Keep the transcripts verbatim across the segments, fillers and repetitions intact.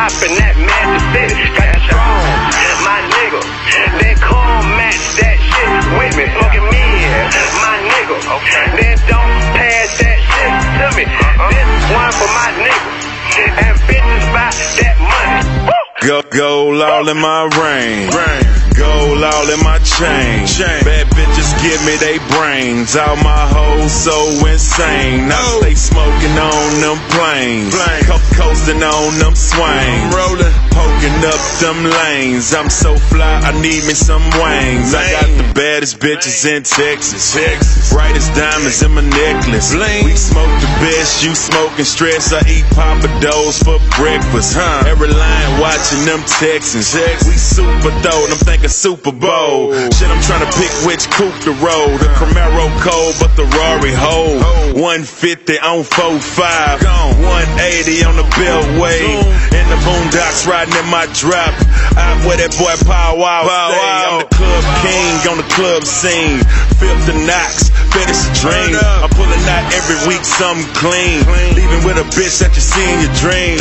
poppin' that Magic City. Got that strong, my nigga. That car match that shit with me. Fucking me, my nigga. Then don't pass that shit to me. This one for my nigga. And bitches buy that money. Go, gold all in my rain. Gold all in my chain. Bad bitches give me they brains. All my hoes so insane. Now stay smoking on them planes. Co coasting on them swings. Rolling, poking up them lanes. I'm so fly, I need me some wings. I got the baddest bitches in Texas. Brightest diamonds in my necklace. We smoke the best, you smoking stress. I eat Papados for breakfast. Every line watching them Texans. We super though, I'm thinking Super Bowl. Shit, I'm trying to pick which coupe to roll. The Camaro cold, but the Rari hold. one fifty on four five, one eighty on the Beltway. In the boondocks riding in my drop. Out where that boy Pow Wow stay. I'm the club king on the club scene. Filth the knocks, finish a dream. I'm pulling out every week something clean. Leaving with a bitch that you see in your dreams.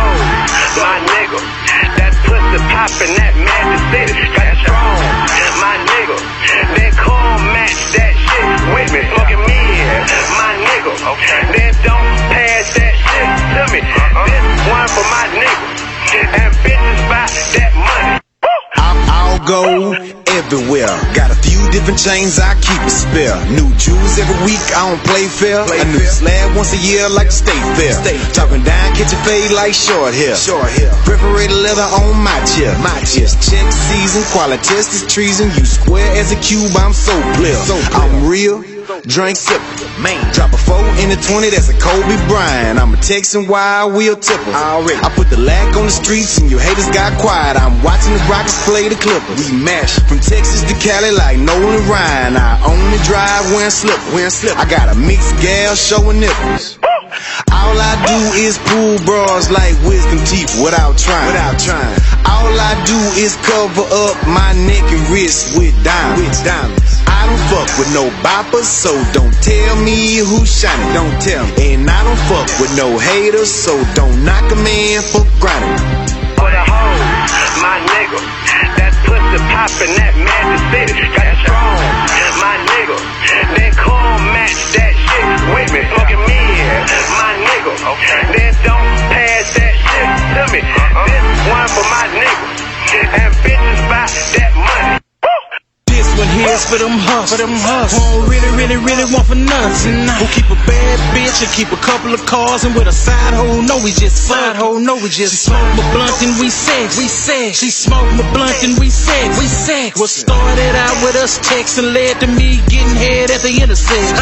My nigga, that pussy poppin' that Magic City. Got that strong, my nigga. That car match that shit with me. Fucking me, my nigga. Then don't pass that shit to me. This one for my nigga. And bitches buy that money. I'll go everywhere. Got a few different chains, I keep a spare. New jewels every week, I don't play fair. A new slab once a year like the state fair. Talking down, catch a fade like short hair. Perforated leather on my chair. My chest check season, quality test is treason. You square as a cube, I'm so clear. I'm real. Drink sip, man. Drop a four in the twenty, that's a Kobe Bryant. I'm a Texan, wild wheel tipper. Already, I put the lack on the streets and your haters got quiet. I'm watching the Rockets play the Clippers. We mash from Texas to Cali like Nolan and Ryan. I only drive wearing slippers. Wearing slippers. I got a mixed gal showing nipples. All I do is pull bras like wisdom teeth without trying. Without trying. All I do is cover up my neck and wrist with diamonds. With diamonds. I don't fuck with no boppers, so don't tell me who's shining. Don't tell me. And I don't fuck with no haters, so don't knock a man for granted. For the hoe, my nigga, that pussy poppin' that Magic City. Got that strong, my nigga. That car match that shit with me. Fucking me, my nigga. Then don't pass that shit to me. This one for my nigga. And bitches buy that money. This one here's for them hustlers. For them hustlers. Who don't really, really, really want for nothing. Who keep a bad bitch and keep a couple of cars and with a side hoe. No, we just side hoe. No, we just she smoke my blunt and we sex. We sex. She smoke my blunt and we sex. We sex. What started out with us texting led to me getting head at the intersection.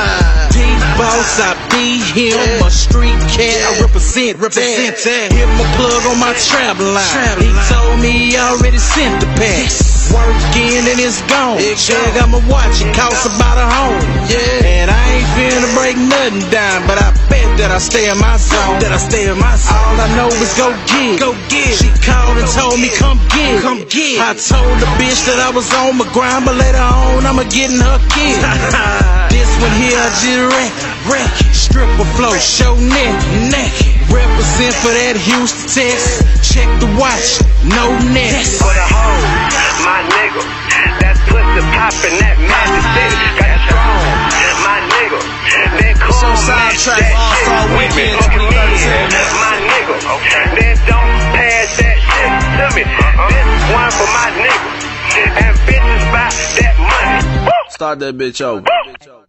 D-Boss, I be him. A street cat, I represent. Represent that. Hit my plug on my trap line. He told me he already sent the pack. Working and it's gone. Check out my watch, it costs about a home. Yeah. And I ain't finna break nothing down, but I bet that I stay in my zone. That I stay in my zone. All I know is go get. Go get. She called and told me come get. Come get. I told the bitch that I was on my grind, but later on I'ma get in her kid. This one here I just wreck. Wreck. Stripper flow, show neck. Neck. Represent for that Houston, Texas. Check the watch, no neck. For the hoe, my nigga, that pussy poppin' that Magic City. Got that strong, my nigga. That car match that shit with me. Fucking me, my nigga. Then don't pass that shit to me. This one for my nigga. And bitches buy that money. Start that bitch over.